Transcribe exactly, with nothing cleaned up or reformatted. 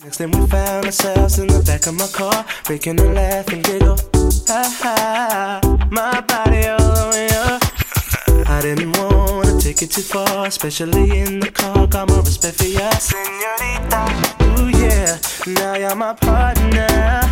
Next thing we found ourselves in the back of my car, breaking a laugh and giggle. Ha ha, my body all over you. I didn't wanna take it too far, especially in the car. Got more respect for ya, señorita. Ooh yeah, now you're my partner.